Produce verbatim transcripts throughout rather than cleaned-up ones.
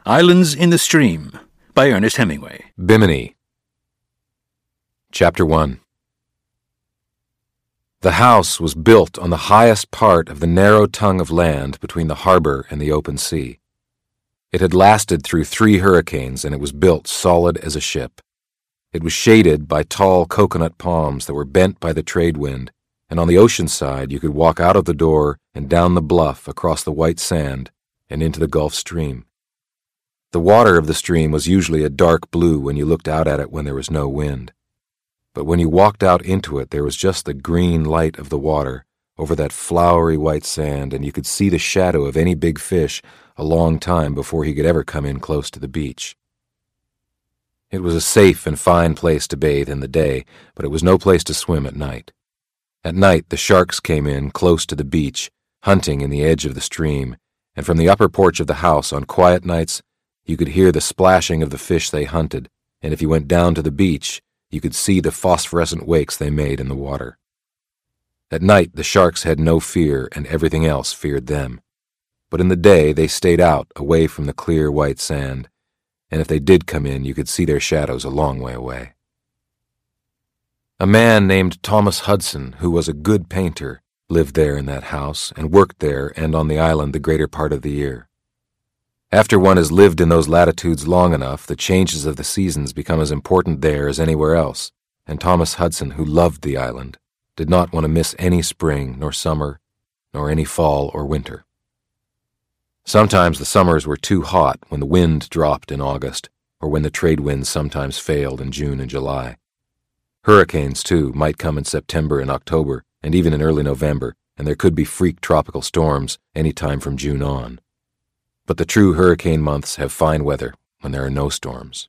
Islands in the Stream by Ernest Hemingway. Bimini. Chapter one. The house was built on the highest part of the narrow tongue of land between the harbor and the open sea. It had lasted through three hurricanes, and it was built solid as a ship. It was shaded by tall coconut palms that were bent by the trade wind, and on the ocean side you could walk out of the door and down the bluff across the white sand and into the Gulf Stream. The water of the stream was usually a dark blue when you looked out at it when there was no wind. But when you walked out into it, there was just the green light of the water over that flowery white sand, and you could see the shadow of any big fish a long time before he could ever come in close to the beach. It was a safe and fine place to bathe in the day, but it was no place to swim at night. At night, the sharks came in close to the beach, hunting in the edge of the stream, and from the upper porch of the house on quiet nights, you could hear the splashing of the fish they hunted, and if you went down to the beach, you could see the phosphorescent wakes they made in the water. At night, the sharks had no fear, and everything else feared them. But in the day, they stayed out, away from the clear white sand, and if they did come in, you could see their shadows a long way away. A man named Thomas Hudson, who was a good painter, lived there in that house, and worked there and on the island the greater part of the year. After one has lived in those latitudes long enough, the changes of the seasons become as important there as anywhere else, and Thomas Hudson, who loved the island, did not want to miss any spring, nor summer, nor any fall or winter. Sometimes the summers were too hot when the wind dropped in August, or when the trade winds sometimes failed in June and July. Hurricanes, too, might come in September and October, and even in early November, and there could be freak tropical storms any time from June on. But the true hurricane months have fine weather when there are no storms.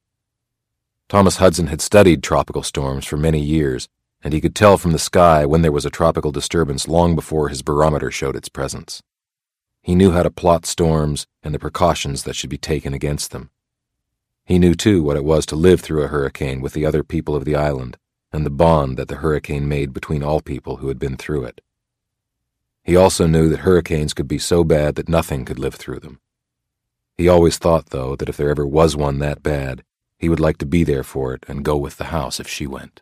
Thomas Hudson had studied tropical storms for many years, and he could tell from the sky when there was a tropical disturbance long before his barometer showed its presence. He knew how to plot storms and the precautions that should be taken against them. He knew, too, what it was to live through a hurricane with the other people of the island, and the bond that the hurricane made between all people who had been through it. He also knew that hurricanes could be so bad that nothing could live through them. He always thought, though, that if there ever was one that bad, he would like to be there for it and go with the house if she went.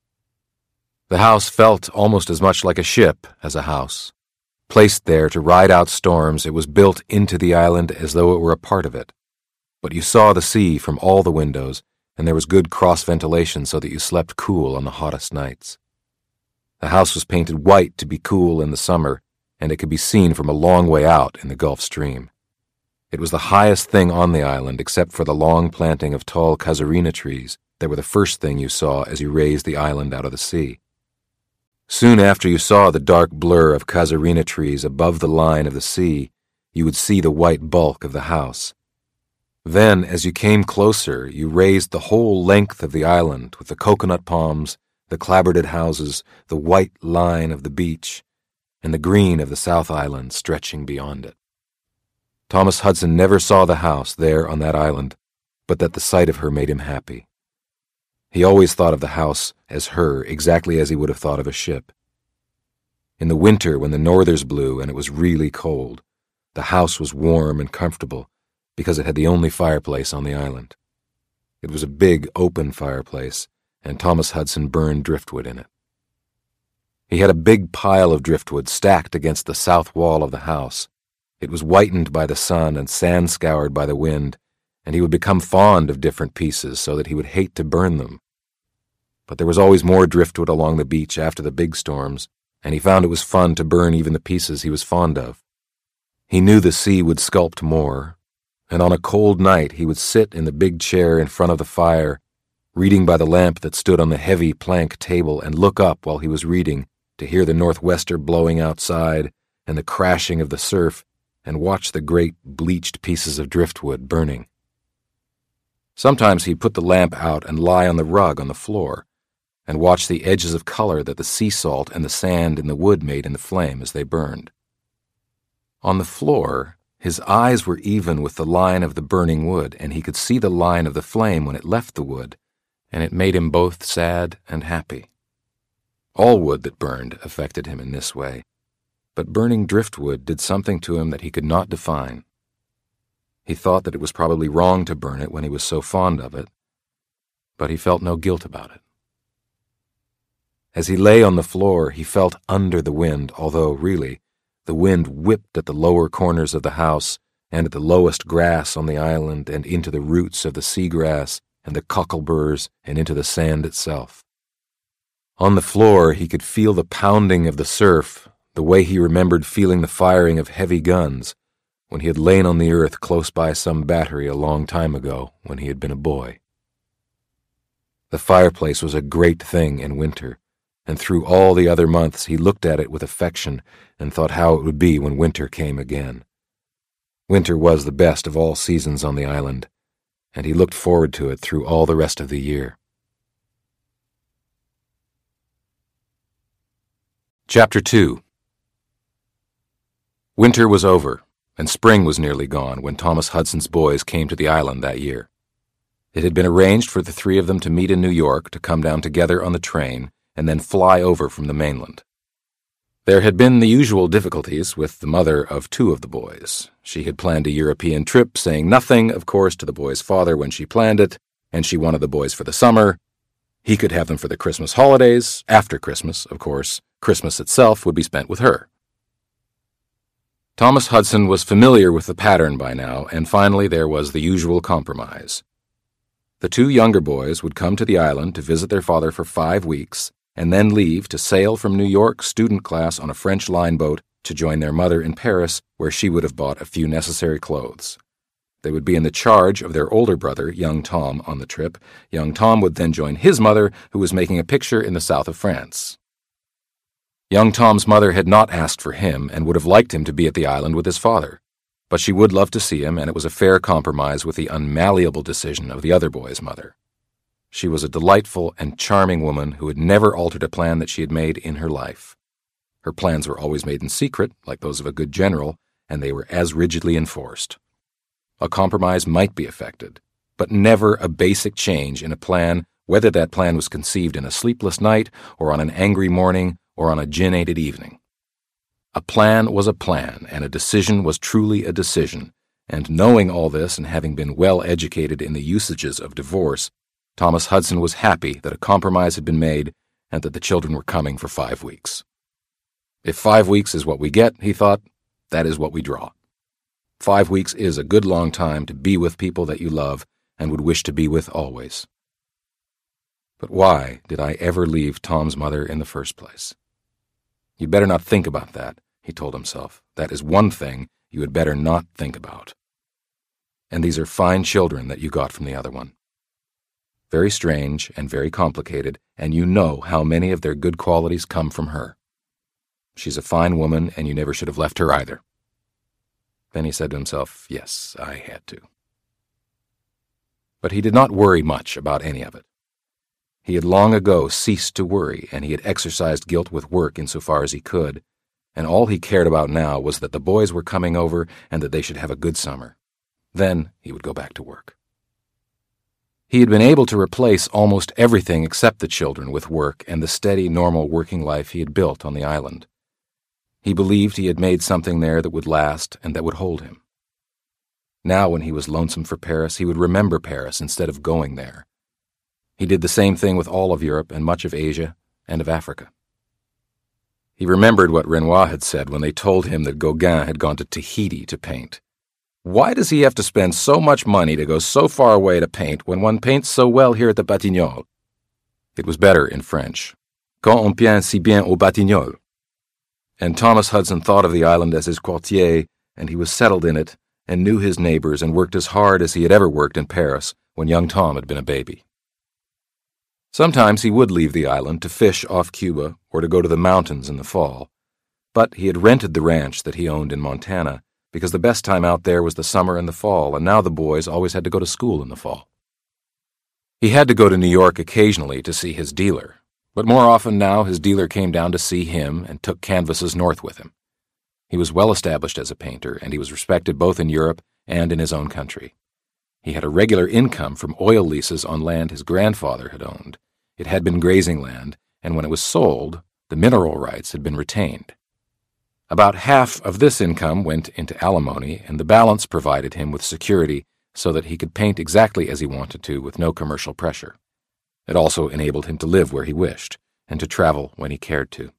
The house felt almost as much like a ship as a house. Placed there to ride out storms, it was built into the island as though it were a part of it. But you saw the sea from all the windows, and there was good cross-ventilation so that you slept cool on the hottest nights. The house was painted white to be cool in the summer, and it could be seen from a long way out in the Gulf Stream. It was the highest thing on the island except for the long planting of tall casuarina trees that were the first thing you saw as you raised the island out of the sea. Soon after you saw the dark blur of casuarina trees above the line of the sea, you would see the white bulk of the house. Then, as you came closer, you raised the whole length of the island with the coconut palms, the clapboarded houses, the white line of the beach, and the green of the South Island stretching beyond it. Thomas Hudson never saw the house there on that island, but that the sight of her made him happy. He always thought of the house as her exactly as he would have thought of a ship. In the winter, when the northers blew and it was really cold, the house was warm and comfortable because it had the only fireplace on the island. It was a big, open fireplace, and Thomas Hudson burned driftwood in it. He had a big pile of driftwood stacked against the south wall of the house. It was whitened by the sun and sand-scoured by the wind, and he would become fond of different pieces so that he would hate to burn them. But there was always more driftwood along the beach after the big storms, and he found it was fun to burn even the pieces he was fond of. He knew the sea would sculpt more, and on a cold night he would sit in the big chair in front of the fire, reading by the lamp that stood on the heavy plank table, and look up while he was reading to hear the northwester blowing outside and the crashing of the surf, and watch the great bleached pieces of driftwood burning. Sometimes he'd put the lamp out and lie on the rug on the floor, and watch the edges of color that the sea salt and the sand in the wood made in the flame as they burned. On the floor, his eyes were even with the line of the burning wood, and he could see the line of the flame when it left the wood, and it made him both sad and happy. All wood that burned affected him in this way, but burning driftwood did something to him that he could not define. He thought that it was probably wrong to burn it when he was so fond of it, but he felt no guilt about it. As he lay on the floor, he felt under the wind, although, really, the wind whipped at the lower corners of the house and at the lowest grass on the island and into the roots of the seagrass and the cockleburs and into the sand itself. On the floor, he could feel the pounding of the surf, the way he remembered feeling the firing of heavy guns when he had lain on the earth close by some battery a long time ago when he had been a boy. The fireplace was a great thing in winter, and through all the other months he looked at it with affection and thought how it would be when winter came again. Winter was the best of all seasons on the island, and he looked forward to it through all the rest of the year. Chapter two. Winter was over, and spring was nearly gone when Thomas Hudson's boys came to the island that year. It had been arranged for the three of them to meet in New York, to come down together on the train, and then fly over from the mainland. There had been the usual difficulties with the mother of two of the boys. She had planned a European trip, saying nothing, of course, to the boys' father when she planned it, and she wanted the boys for the summer. He could have them for the Christmas holidays. After Christmas, of course, Christmas itself would be spent with her. Thomas Hudson was familiar with the pattern by now, and finally there was the usual compromise. The two younger boys would come to the island to visit their father for five weeks, and then leave to sail from New York student class on a French line boat to join their mother in Paris, where she would have bought a few necessary clothes. They would be in the charge of their older brother, young Tom, on the trip. Young Tom would then join his mother, who was making a picture in the south of France. Young Tom's mother had not asked for him and would have liked him to be at the island with his father, but she would love to see him, and it was a fair compromise with the unmalleable decision of the other boy's mother. She was a delightful and charming woman who had never altered a plan that she had made in her life. Her plans were always made in secret, like those of a good general, and they were as rigidly enforced. A compromise might be effected, but never a basic change in a plan, whether that plan was conceived in a sleepless night or on an angry morning or on a gin-aided evening. A plan was a plan, and a decision was truly a decision, and knowing all this and having been well educated in the usages of divorce, Thomas Hudson was happy that a compromise had been made and that the children were coming for five weeks. If five weeks is what we get, he thought, that is what we draw. Five weeks is a good long time to be with people that you love and would wish to be with always. But why did I ever leave Tom's mother in the first place? You'd better not think about that, he told himself. That is one thing you had better not think about. And these are fine children that you got from the other one. Very strange and very complicated, and you know how many of their good qualities come from her. She's a fine woman, and you never should have left her either. Then he said to himself, yes, I had to. But he did not worry much about any of it. He had long ago ceased to worry, and he had exercised guilt with work insofar as he could, and all he cared about now was that the boys were coming over and that they should have a good summer. Then he would go back to work. He had been able to replace almost everything except the children with work and the steady, normal working life he had built on the island. He believed he had made something there that would last and that would hold him. Now, when he was lonesome for Paris, he would remember Paris instead of going there. He did the same thing with all of Europe and much of Asia and of Africa. He remembered what Renoir had said when they told him that Gauguin had gone to Tahiti to paint. Why does he have to spend so much money to go so far away to paint when one paints so well here at the Batignolles? It was better in French. Quand on peint si bien au Batignolles. And Thomas Hudson thought of the island as his quartier, and he was settled in it, and knew his neighbors, and worked as hard as he had ever worked in Paris when young Tom had been a baby. Sometimes he would leave the island to fish off Cuba or to go to the mountains in the fall, but he had rented the ranch that he owned in Montana because the best time out there was the summer and the fall, and now the boys always had to go to school in the fall. He had to go to New York occasionally to see his dealer, but more often now his dealer came down to see him and took canvases north with him. He was well established as a painter, and he was respected both in Europe and in his own country. He had a regular income from oil leases on land his grandfather had owned. It had been grazing land, and when it was sold, the mineral rights had been retained. About half of this income went into alimony, and the balance provided him with security so that he could paint exactly as he wanted to with no commercial pressure. It also enabled him to live where he wished and to travel when he cared to.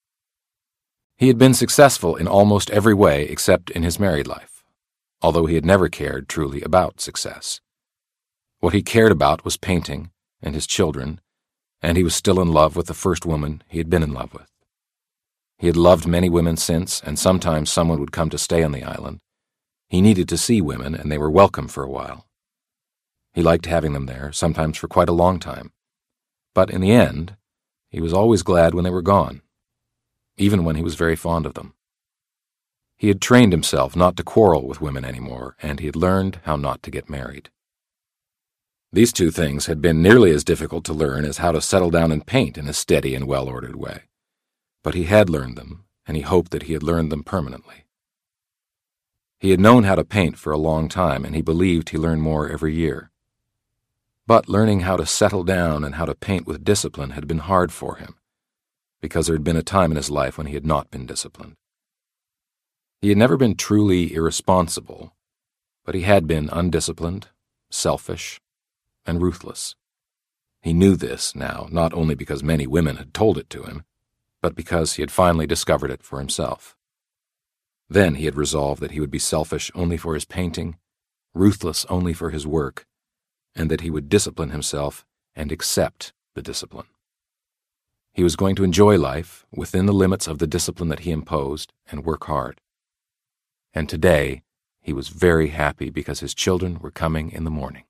He had been successful in almost every way except in his married life, although he had never cared truly about success. What he cared about was painting and his children, and he was still in love with the first woman he had been in love with. He had loved many women since, and sometimes someone would come to stay on the island. He needed to see women, and they were welcome for a while. He liked having them there, sometimes for quite a long time. But in the end, he was always glad when they were gone, even when he was very fond of them. He had trained himself not to quarrel with women anymore, and he had learned how not to get married. These two things had been nearly as difficult to learn as how to settle down and paint in a steady and well-ordered way. But he had learned them, and he hoped that he had learned them permanently. He had known how to paint for a long time, and he believed he learned more every year. But learning how to settle down and how to paint with discipline had been hard for him, because there had been a time in his life when he had not been disciplined. He had never been truly irresponsible, but he had been undisciplined, selfish, and ruthless. He knew this now, not only because many women had told it to him, but because he had finally discovered it for himself. Then he had resolved that he would be selfish only for his painting, ruthless only for his work, and that he would discipline himself and accept the discipline. He was going to enjoy life within the limits of the discipline that he imposed and work hard. And today he was very happy because his children were coming in the morning.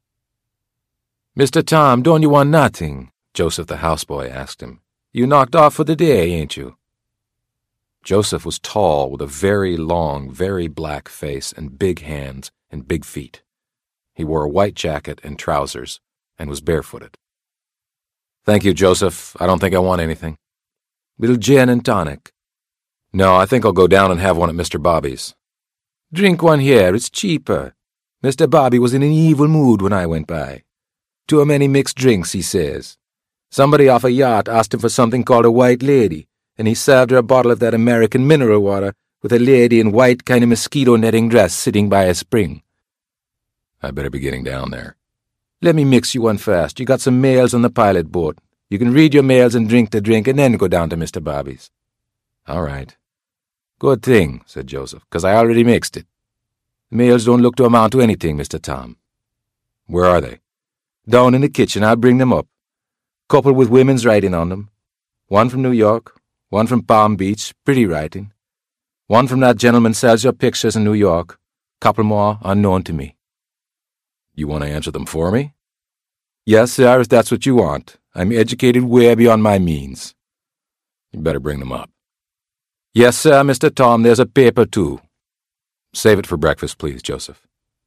"Mister Tom, don't you want nothing?" Joseph the houseboy asked him. "You knocked off for the day, ain't you?" Joseph was tall, with a very long, very black face and big hands and big feet. He wore a white jacket and trousers and was barefooted. "Thank you, Joseph. I don't think I want anything." "Little gin and tonic?" "No, I think I'll go down and have one at Mister Bobby's." "Drink one here. It's cheaper. Mister Bobby was in an evil mood when I went by. Too many mixed drinks, he says. Somebody off a yacht asked him for something called a white lady, and he served her a bottle of that American mineral water with a lady in white kind of mosquito netting dress sitting by a spring." "I better be getting down there." "Let me mix you one first. You got some mails on the pilot boat. You can read your mails and drink the drink and then go down to Mister Bobby's." "All right." "Good thing," said Joseph, "'cause I already mixed it. The mails don't look to amount to anything, Mister Tom." "Where are they?" "Down in the kitchen. I'll bring them up. Couple with women's writing on them. One from New York, one from Palm Beach, pretty writing. One from that gentleman sells your pictures in New York. Couple more unknown to me." "You want to answer them for me?" "Yes, sir, if that's what you want. I'm educated way beyond my means." "You better bring them up." "Yes, sir, Mister Tom, there's a paper, too." "Save it for breakfast, please, Joseph."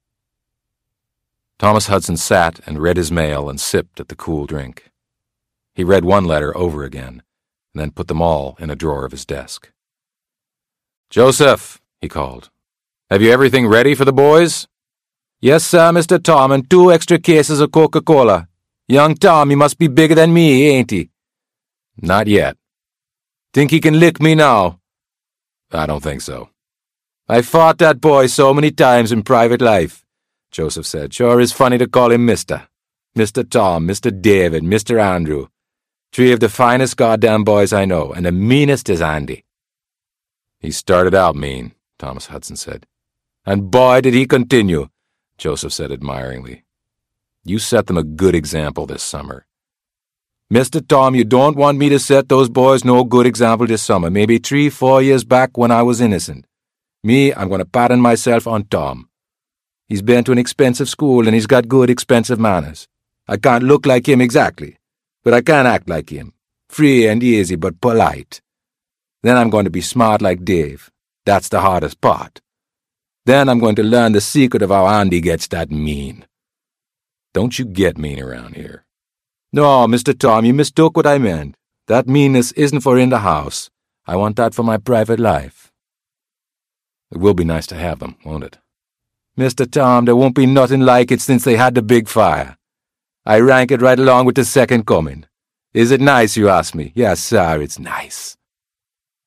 Thomas Hudson sat and read his mail and sipped at the cool drink. He read one letter over again, and then put them all in a drawer of his desk. "Joseph," he called, "have you everything ready for the boys?" "Yes, sir, Mister Tom, and two extra cases of Coca-Cola. Young Tom, he must be bigger than me, ain't he?" "Not yet." "Think he can lick me now?" "I don't think so." "I fought that boy so many times in private life," Joseph said. "Sure is funny to call him Mister Mister Tom, Mister David, Mister Andrew. Three of the finest goddamn boys I know, and the meanest is Andy." "He started out mean," Thomas Hudson said. "And boy, did he continue," Joseph said admiringly. "You set them a good example this summer." "Mister Tom, you don't want me to set those boys no good example this summer, maybe three, four years back when I was innocent. Me, I'm going to pattern myself on Tom. He's been to an expensive school, and he's got good, expensive manners. I can't look like him exactly, but I can act like him. Free and easy, but polite. Then I'm going to be smart like Dave. That's the hardest part. Then I'm going to learn the secret of how Andy gets that mean." "Don't you get mean around here." "No, Mister Tom, you mistook what I meant. That meanness isn't for in the house. I want that for my private life." "It will be nice to have them, won't it?" "Mister Tom, there won't be nothing like it since they had the big fire. I rank it right along with the second coming. Is it nice, you ask me? Yes, sir, it's nice."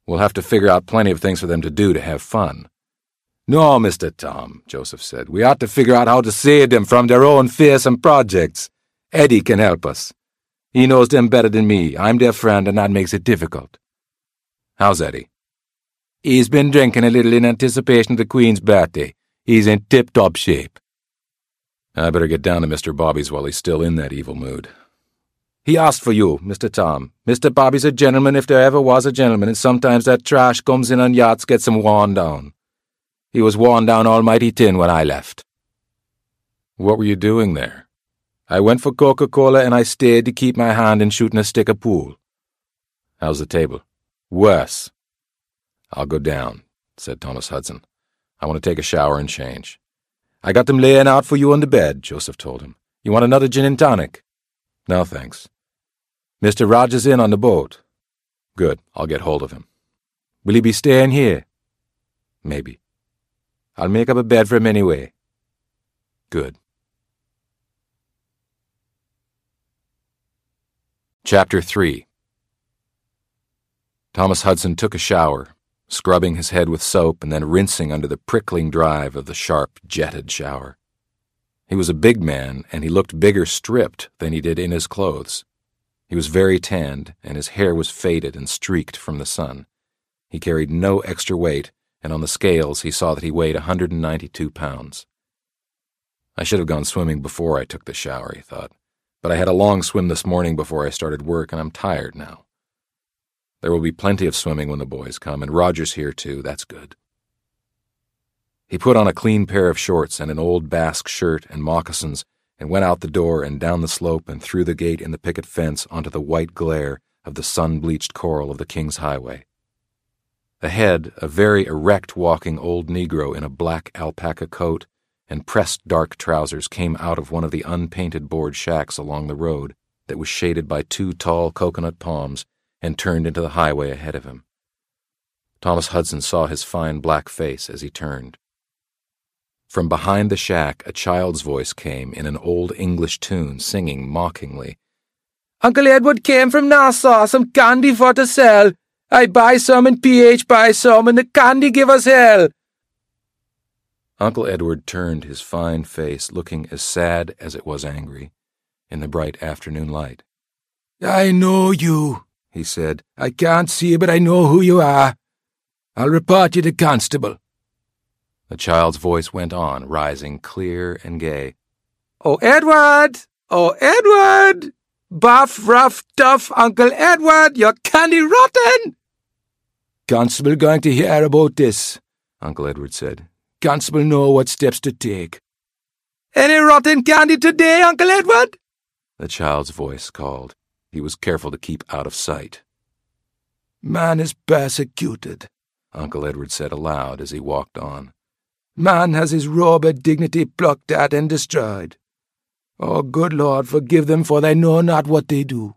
We'll have to figure out plenty of things for them to do to have fun. No, Mister Tom, Joseph said. We ought to figure out how to save them from their own fearsome projects. Eddie can help us. He knows them better than me. I'm their friend, and that makes it difficult. How's Eddie? He's been drinking a little in anticipation of the Queen's birthday. He's in tip-top shape. I better get down to Mister Bobby's while he's still in that evil mood. He asked for you, Mister Tom. Mister Bobby's a gentleman if there ever was a gentleman, and sometimes that trash comes in on yachts gets him worn down. He was worn down almighty tin when I left. What were you doing there? I went for Coca-Cola and I stayed to keep my hand in shooting a stick of pool. How's the table? Worse. I'll go down, said Thomas Hudson. I want to take a shower and change. I got them laying out for you on the bed, Joseph told him. You want another gin and tonic? No, thanks. Mister Rogers in on the boat. Good, I'll get hold of him. Will he be staying here? Maybe. I'll make up a bed for him anyway. Good. Chapter three. Thomas Hudson took a shower, scrubbing his head with soap and then rinsing under the prickling drive of the sharp, jetted shower. He was a big man, and he looked bigger stripped than he did in his clothes. He was very tanned, and his hair was faded and streaked from the sun. He carried no extra weight, and on the scales he saw that he weighed one hundred ninety-two pounds. I should have gone swimming before I took the shower, he thought, but I had a long swim this morning before I started work, and I'm tired now. There will be plenty of swimming when the boys come, and Roger's here too, that's good. He put on a clean pair of shorts and an old Basque shirt and moccasins and went out the door and down the slope and through the gate in the picket fence onto the white glare of the sun-bleached coral of the King's Highway. Ahead, a very erect walking old Negro in a black alpaca coat and pressed dark trousers came out of one of the unpainted board shacks along the road that was shaded by two tall coconut palms and turned into the highway ahead of him. Thomas Hudson saw his fine black face as he turned. From behind the shack, a child's voice came in an old English tune, singing mockingly. Uncle Edward came from Nassau, some candy for to sell. I buy some and P H buy some, and the candy give us hell. Uncle Edward turned his fine face, looking as sad as it was angry, in the bright afternoon light. I know you, he said. I can't see you, but I know who you are. I'll report you to constable. The child's voice went on, rising clear and gay. Oh, Edward! Oh, Edward! Buff, rough, tough Uncle Edward, your candy rotten! Constable going to hear about this, Uncle Edward said. Constable know what steps to take. Any rotten candy today, Uncle Edward? The child's voice called. He was careful to keep out of sight. Man is persecuted, Uncle Edward said aloud as he walked on. Man has his robe of dignity plucked at and destroyed. Oh, good Lord, forgive them, for they know not what they do.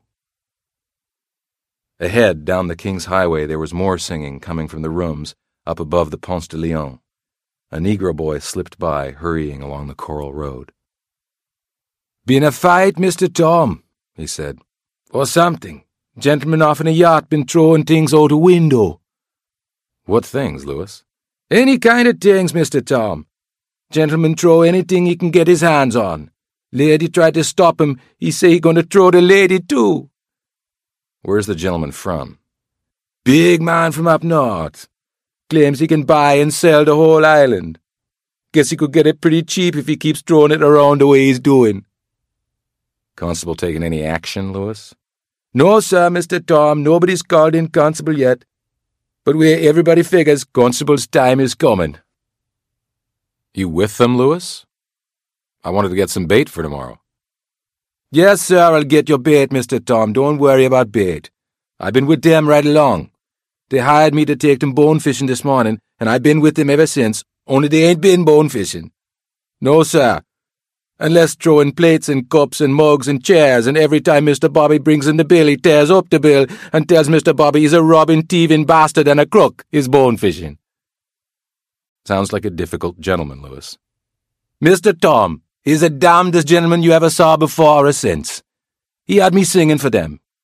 Ahead, down the King's Highway, there was more singing coming from the rooms up above the Ponce de Leon. A Negro boy slipped by, hurrying along the coral road. Been a fight, Mister Tom, he said. Or something. Gentleman off in a yacht been throwing things out a window. What things, Lewis? Any kind of things, Mister Tom. Gentleman throw anything he can get his hands on. Lady tried to stop him. He say he gonna throw the lady too. Where's the gentleman from? Big man from up north. Claims he can buy and sell the whole island. Guess he could get it pretty cheap if he keeps throwing it around the way he's doing. Constable taking any action, Lewis? No, sir, Mister Tom. Nobody's called in constable yet. But where everybody figures constable's time is coming. You with them, Lewis? I wanted to get some bait for tomorrow. Yes, sir, I'll get your bait, Mister Tom. Don't worry about bait. I've been with them right along. They hired me to take them bone fishing this morning, and I've been with them ever since, only they ain't been bone fishing. No, sir. Unless throwing plates and cups and mugs and chairs, and every time Mister Bobby brings in the bill, he tears up the bill and tells Mister Bobby he's a robbing, thieving bastard and a crook, is bone fishing. Sounds like a difficult gentleman, Lewis. Mister Tom, he's the damnedest gentleman you ever saw before or since. He had me singing for them.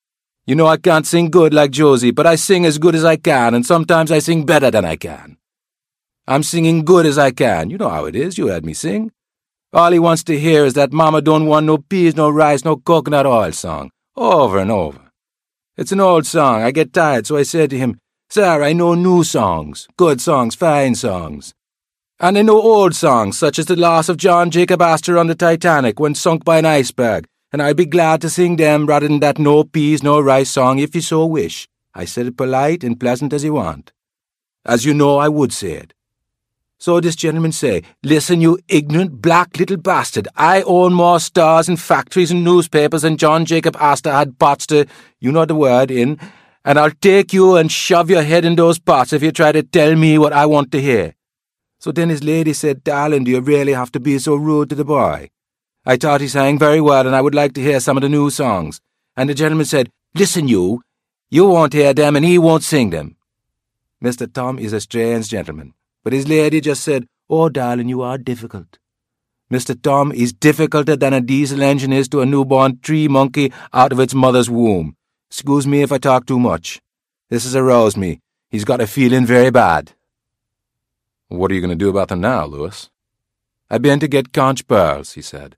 You know I can't sing good like Josie, but I sing as good as I can, and sometimes I sing better than I can. I'm singing good as I can. You know how it is. You heard me sing. All he wants to hear is that Mama don't want no peas, no rice, no coconut oil song, over and over. It's an old song. I get tired, so I said to him, Sir, I know new songs, good songs, fine songs. And I know old songs, such as the loss of John Jacob Astor on the Titanic when sunk by an iceberg, and I'd be glad to sing them rather than that no peas, no rice song if you so wish. I said it polite and pleasant as you want. As you know, I would say it. So this gentleman say, Listen, you ignorant black little bastard, I own more stores and factories and newspapers than John Jacob Astor had pots to, you know the word, in, and I'll take you and shove your head in those pots if you try to tell me what I want to hear. So then his lady said, Darling, do you really have to be so rude to the boy? I thought he sang very well and I would like to hear some of the new songs. And the gentleman said, Listen, you, you won't hear them and he won't sing them. Mister Tom is a strange gentleman. But his lady just said, Oh, darling, you are difficult. Mister Tom is difficulter than a diesel engine is to a newborn tree monkey out of its mother's womb. Excuse me if I talk too much. This has aroused me. He's got a feeling very bad. What are you going to do about them now, Louis? I've been to get conch pearls, he said.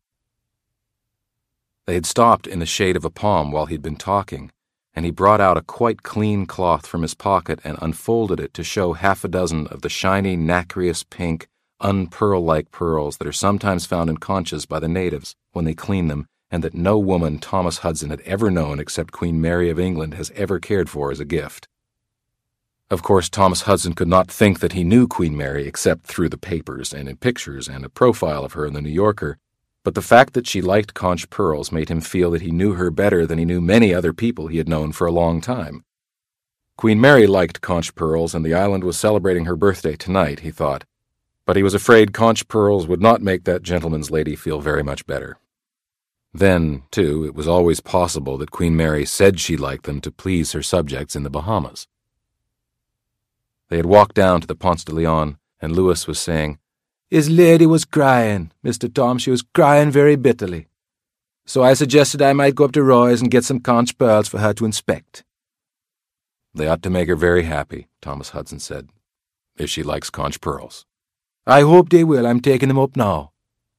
They had stopped in the shade of a palm while he'd been talking, and he brought out a quite clean cloth from his pocket and unfolded it to show half a dozen of the shiny, nacreous pink, unpearl-like pearls that are sometimes found in conches by the natives when they clean them, and that no woman Thomas Hudson had ever known except Queen Mary of England has ever cared for as a gift. Of course, Thomas Hudson could not think that he knew Queen Mary except through the papers and in pictures and a profile of her in the New Yorker, but the fact that she liked conch pearls made him feel that he knew her better than he knew many other people he had known for a long time. Queen Mary liked conch pearls, and the island was celebrating her birthday tonight, he thought, but he was afraid conch pearls would not make that gentleman's lady feel very much better. Then, too, it was always possible that Queen Mary said she liked them to please her subjects in the Bahamas. They had walked down to the Ponce de Leon, and Louis was saying, His lady was crying, Mister Tom, she was crying very bitterly. So I suggested I might go up to Roy's and get some conch pearls for her to inspect. They ought to make her very happy, Thomas Hudson said, if she likes conch pearls. I hope they will. I'm taking them up now.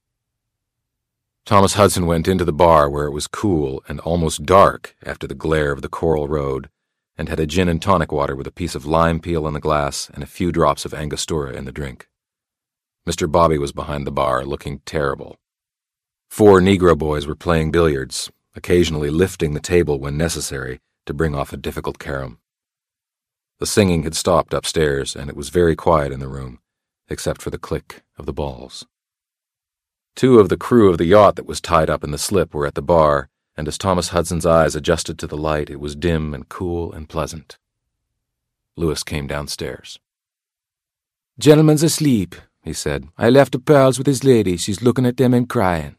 Thomas Hudson went into the bar where it was cool and almost dark after the glare of the Coral Road, and had a gin and tonic water with a piece of lime peel in the glass and a few drops of Angostura in the drink. Mister Bobby was behind the bar, looking terrible. Four Negro boys were playing billiards, occasionally lifting the table when necessary to bring off a difficult carom. The singing had stopped upstairs, and it was very quiet in the room, except for the click of the balls. Two of the crew of the yacht that was tied up in the slip were at the bar, and as Thomas Hudson's eyes adjusted to the light, it was dim and cool and pleasant. Louis came downstairs. Gentleman's asleep, he said. I left the pearls with his lady. She's looking at them and crying.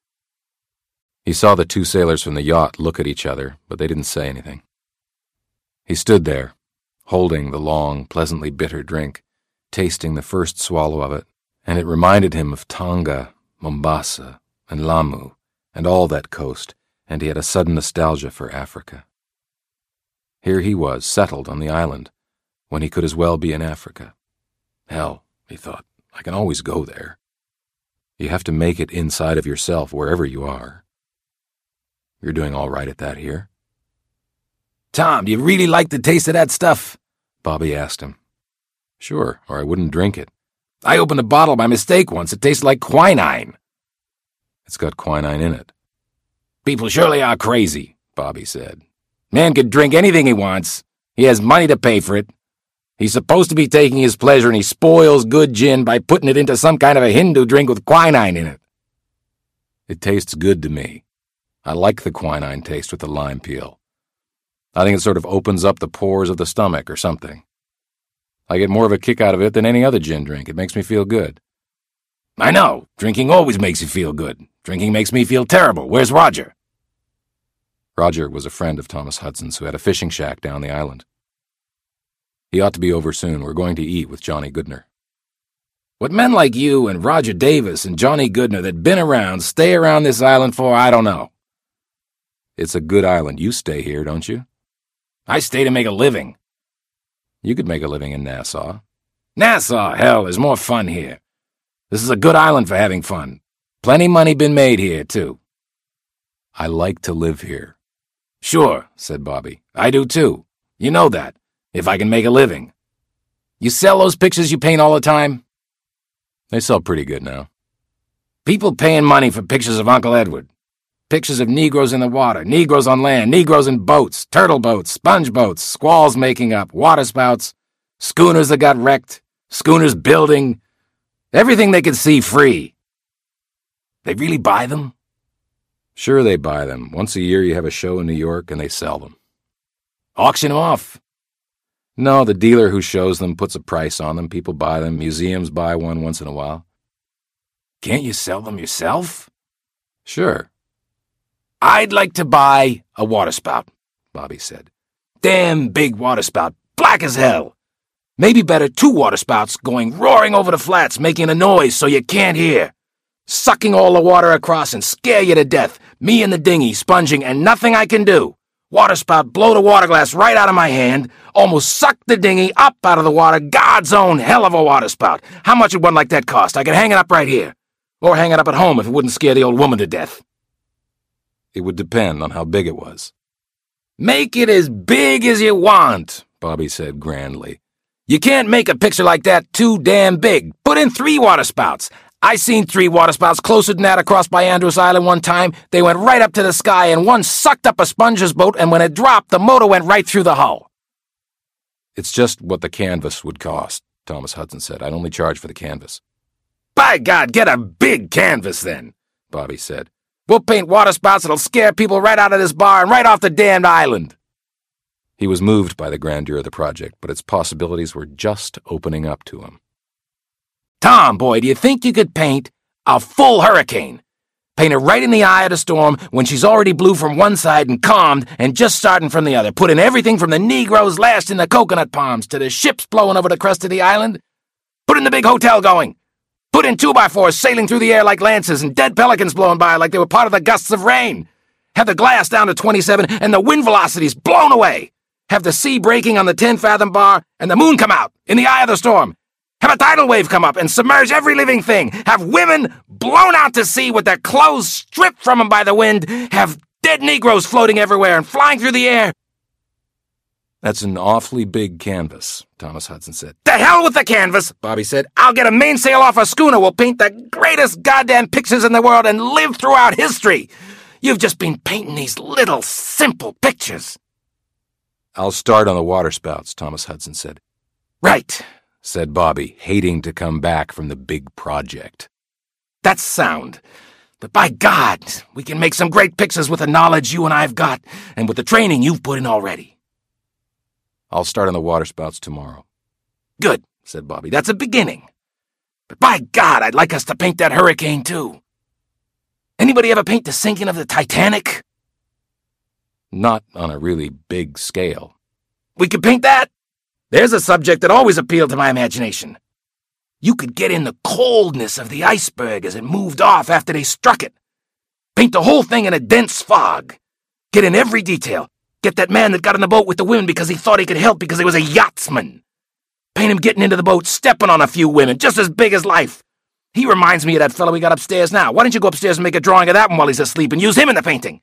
He saw the two sailors from the yacht look at each other, but they didn't say anything. He stood there, holding the long, pleasantly bitter drink, tasting the first swallow of it, and it reminded him of Tonga, Mombasa, and Lamu, and all that coast, and he had a sudden nostalgia for Africa. Here he was, settled on the island, when he could as well be in Africa. Hell, he thought, I can always go there. You have to make it inside of yourself wherever you are. You're doing all right at that here? Tom, do you really like the taste of that stuff? Bobby asked him. Sure, or I wouldn't drink it. I opened a bottle by mistake once. It tasted like quinine. It's got quinine in it. People surely are crazy, Bobby said. Man could drink anything he wants. He has money to pay for it. He's supposed to be taking his pleasure, and he spoils good gin by putting it into some kind of a Hindu drink with quinine in it. It tastes good to me. I like the quinine taste with the lime peel. I think it sort of opens up the pores of the stomach or something. I get more of a kick out of it than any other gin drink. It makes me feel good. I know. Drinking always makes you feel good. Drinking makes me feel terrible. Where's Roger? Roger was a friend of Thomas Hudson's who had a fishing shack down the island. He ought to be over soon. We're going to eat with Johnny Goodner. What men like you and Roger Davis and Johnny Goodner that been around stay around this island for, I don't know. It's a good island. You stay here, don't you? I stay to make a living. You could make a living in Nassau. Nassau, hell, there's more fun here. This is a good island for having fun. Plenty money been made here, too. I like to live here. Sure, said Bobby. I do, too. You know that, if I can make a living. You sell those pictures you paint all the time? They sell pretty good now. People paying money for pictures of Uncle Edward. Pictures of Negroes in the water, Negroes on land, Negroes in boats, turtle boats, sponge boats, squalls making up, waterspouts, schooners that got wrecked, schooners building, everything they could see free. They really buy them? Sure they buy them. Once a year you have a show in New York and they sell them. Auction them off? No, the dealer who shows them puts a price on them. People buy them. Museums buy one once in a while. Can't you sell them yourself? Sure. I'd like to buy a waterspout, Bobby said. Damn big waterspout, black as hell. Maybe better two waterspouts going roaring over the flats, making a noise so you can't hear. Sucking all the water across and scare you to death. Me in the dinghy, sponging, and nothing I can do. Waterspout blow the water glass right out of my hand, almost suck the dinghy up out of the water. God's own hell of a waterspout. How much would one like that cost? I could hang it up right here. Or hang it up at home if it wouldn't scare the old woman to death. It would depend on how big it was. Make it as big as you want, Bobby said grandly. You can't make a picture like that too damn big. Put in three waterspouts. I seen three waterspouts closer than that across by Andros Island one time. They went right up to the sky, and one sucked up a sponge's boat, and when it dropped, the motor went right through the hull. It's just what the canvas would cost, Thomas Hudson said. I'd only charge for the canvas. By God, get a big canvas then, Bobby said. We'll paint waterspouts that'll scare people right out of this bar and right off the damned island. He was moved by the grandeur of the project, but its possibilities were just opening up to him. Tom, boy, do you think you could paint a full hurricane? Paint her right in the eye of the storm when she's already blew from one side and calmed and just starting from the other. Put in everything from the Negroes lashed in the coconut palms to the ships blowing over the crest of the island. Put in the big hotel going. Put in two-by-fours sailing through the air like lances and dead pelicans blowing by like they were part of the gusts of rain. Have the glass down to twenty-seven and the wind velocities blown away. Have the sea breaking on the ten-fathom bar and the moon come out in the eye of the storm. Have a tidal wave come up and submerge every living thing. Have women blown out to sea with their clothes stripped from them by the wind. Have dead Negroes floating everywhere and flying through the air. That's an awfully big canvas, Thomas Hudson said. The hell with the canvas, Bobby said. I'll get a mainsail off a schooner. We'll paint the greatest goddamn pictures in the world and live throughout history. You've just been painting these little, simple pictures. I'll start on the waterspouts, Thomas Hudson said. Right, said Bobby, hating to come back from the big project. That's sound. But by God, we can make some great pictures with the knowledge you and I've got and with the training you've put in already. I'll start on the waterspouts tomorrow. Good, said Bobby. That's a beginning. But by God, I'd like us to paint that hurricane, too. Anybody ever paint the sinking of the Titanic? Not on a really big scale. We could paint that? There's a subject that always appealed to my imagination. You could get in the coldness of the iceberg as it moved off after they struck it. Paint the whole thing in a dense fog. Get in every detail. Get that man that got in the boat with the women because he thought he could help because he was a yachtsman. Paint him getting into the boat, stepping on a few women, just as big as life. He reminds me of that fellow we got upstairs now. Why don't you go upstairs and make a drawing of that one while he's asleep and use him in the painting?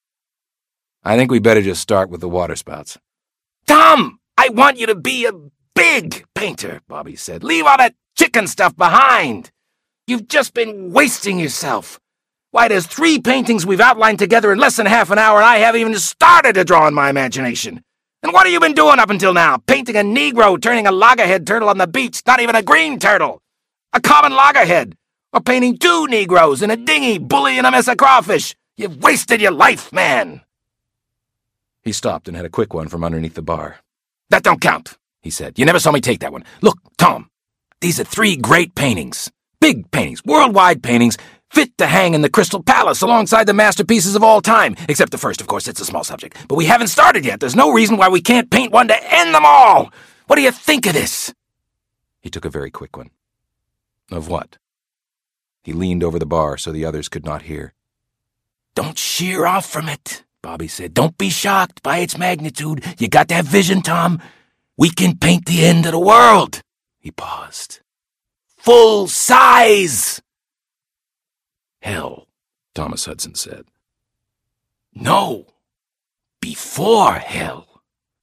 I think we better just start with the waterspouts. Tom, I want you to be a big painter, Bobby said. Leave all that chicken stuff behind. You've just been wasting yourself. Why, there's three paintings we've outlined together in less than half an hour, and I haven't even started to draw in my imagination. And what have you been doing up until now? Painting a Negro turning a loggerhead turtle on the beach, not even a green turtle. A common loggerhead. Or painting two Negroes in a dinghy bullying them as a crawfish. You've wasted your life, man. He stopped and had a quick one from underneath the bar. That don't count, he said. You never saw me take that one. Look, Tom, these are three great paintings. Big paintings, worldwide paintings, fit to hang in the Crystal Palace alongside the masterpieces of all time. Except the first, of course, it's a small subject. But we haven't started yet. There's no reason why we can't paint one to end them all. What do you think of this? He took a very quick one. Of what? He leaned over the bar so the others could not hear. Don't sheer off from it, Bobby said. Don't be shocked by its magnitude. You got that vision, Tom? We can paint the end of the world. He paused. Full size. Hell, Thomas Hudson said. No, before hell.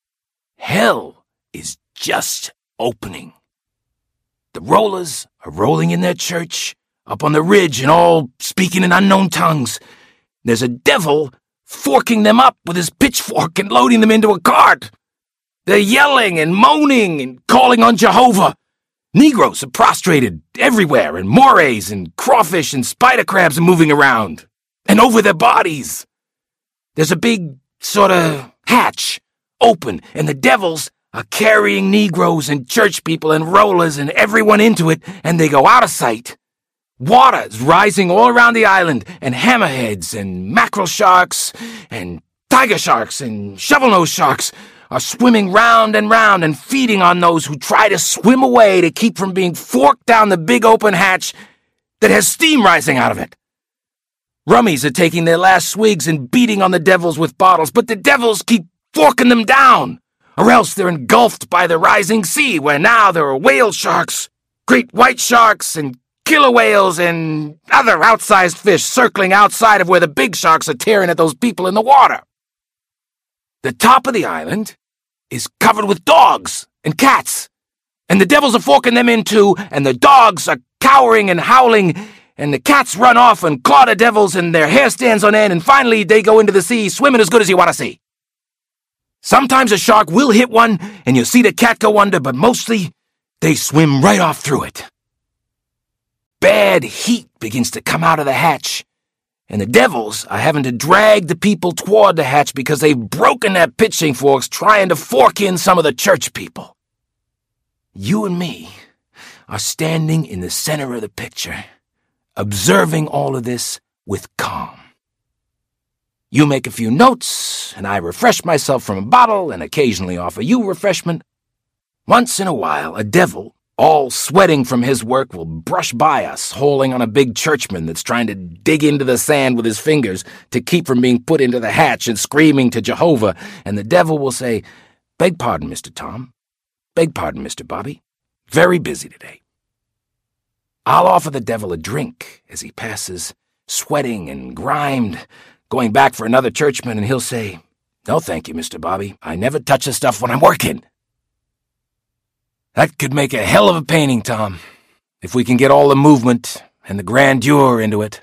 Hell is just opening. The rollers are rolling in their church, up on the ridge and all speaking in unknown tongues. There's a devil forking them up with his pitchfork and loading them into a cart. They're yelling and moaning and calling on Jehovah. Negroes are prostrated everywhere, and morays and crawfish and spider crabs are moving around, and over their bodies. There's a big sort of hatch open, and the devils are carrying Negroes and church people and rollers and everyone into it, and they go out of sight. Water is rising all around the island, and hammerheads and mackerel sharks and tiger sharks and shovel-nosed sharks are swimming round and round and feeding on those who try to swim away to keep from being forked down the big open hatch that has steam rising out of it. Rummies are taking their last swigs and beating on the devils with bottles, but the devils keep forking them down, or else they're engulfed by the rising sea, where now there are whale sharks, great white sharks, and killer whales and other outsized fish circling outside of where the big sharks are tearing at those people in the water. The top of the island is covered with dogs and cats, and the devils are forking them in too, and the dogs are cowering and howling, and the cats run off and claw the devils, and their hair stands on end, and finally they go into the sea swimming as good as you want to see. Sometimes a shark will hit one, and you'll see the cat go under, but mostly they swim right off through it. Bad heat begins to come out of the hatch, and the devils are having to drag the people toward the hatch because they've broken their pitching forks trying to fork in some of the church people. You and me are standing in the center of the picture, observing all of this with calm. You make a few notes, and I refresh myself from a bottle and occasionally offer you refreshment. Once in a while, a devil, all sweating from his work, will brush by us, hauling on a big churchman that's trying to dig into the sand with his fingers to keep from being put into the hatch and screaming to Jehovah, and the devil will say, "Beg pardon, Mister Tom. Beg pardon, Mister Bobby. Very busy today." I'll offer the devil a drink as he passes, sweating and grimed, going back for another churchman, and he'll say, "No, thank you, Mister Bobby. I never touch the stuff when I'm working." That could make a hell of a painting, Tom, if we can get all the movement and the grandeur into it.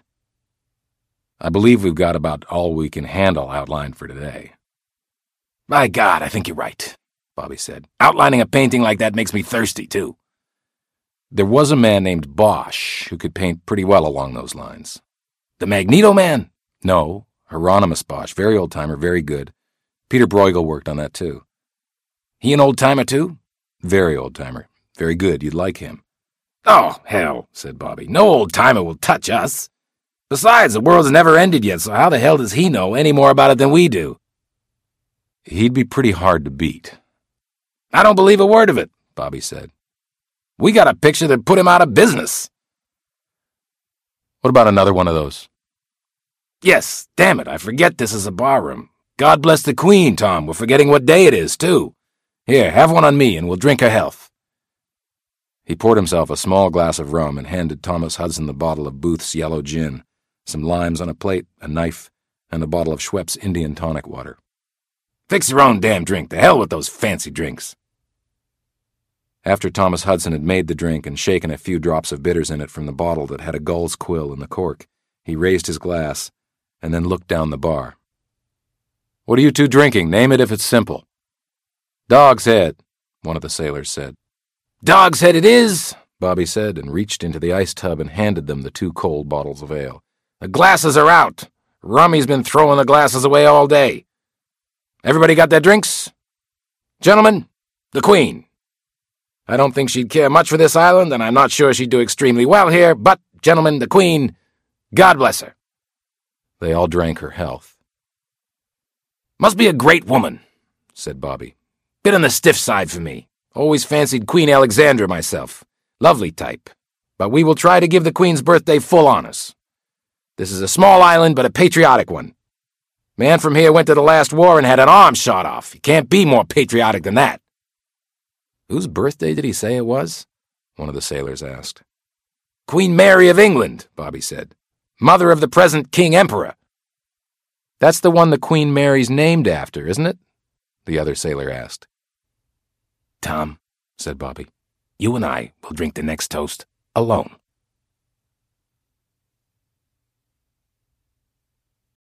I believe we've got about all we can handle outlined for today. My God, I think you're right, Bobby said. Outlining a painting like that makes me thirsty, too. There was a man named Bosch who could paint pretty well along those lines. The Magneto Man? No, Hieronymus Bosch, very old-timer, very good. Peter Bruegel worked on that, too. He an old-timer, too? Very old-timer. Very good. You'd like him. Oh, hell, said Bobby. No old-timer will touch us. Besides, the world's never ended yet, so how the hell does he know any more about it than we do? He'd be pretty hard to beat. I don't believe a word of it, Bobby said. We got a picture that put him out of business. What about another one of those? Yes, damn it, I forget this is a barroom. God bless the Queen, Tom. We're forgetting what day it is, too. Here, have one on me, and we'll drink her health. He poured himself a small glass of rum and handed Thomas Hudson the bottle of Booth's yellow gin, some limes on a plate, a knife, and a bottle of Schweppes Indian tonic water. Fix your own damn drink. The hell with those fancy drinks. After Thomas Hudson had made the drink and shaken a few drops of bitters in it from the bottle that had a gull's quill in the cork, he raised his glass and then looked down the bar. "What are you two drinking? Name it if it's simple." "Dog's Head," one of the sailors said. "Dog's Head it is," Bobby said, and reached into the ice tub and handed them the two cold bottles of ale. "The glasses are out. Rummy's been throwing the glasses away all day. Everybody got their drinks? Gentlemen, the Queen. I don't think she'd care much for this island, and I'm not sure she'd do extremely well here, but, gentlemen, the Queen, God bless her." They all drank her health. "Must be a great woman," said Bobby. "Bit on the stiff side for me. Always fancied Queen Alexandra myself. Lovely type. But we will try to give the Queen's birthday full honors. This is a small island, but a patriotic one. Man from here went to the last war and had an arm shot off. You can't be more patriotic than that. Whose birthday did he say it was? One of the sailors asked. Queen Mary of England, Bobby said. Mother of the present King Emperor. That's the one the Queen Mary's named after, isn't it? The other sailor asked. Tom, said Bobby, you and I will drink the next toast alone.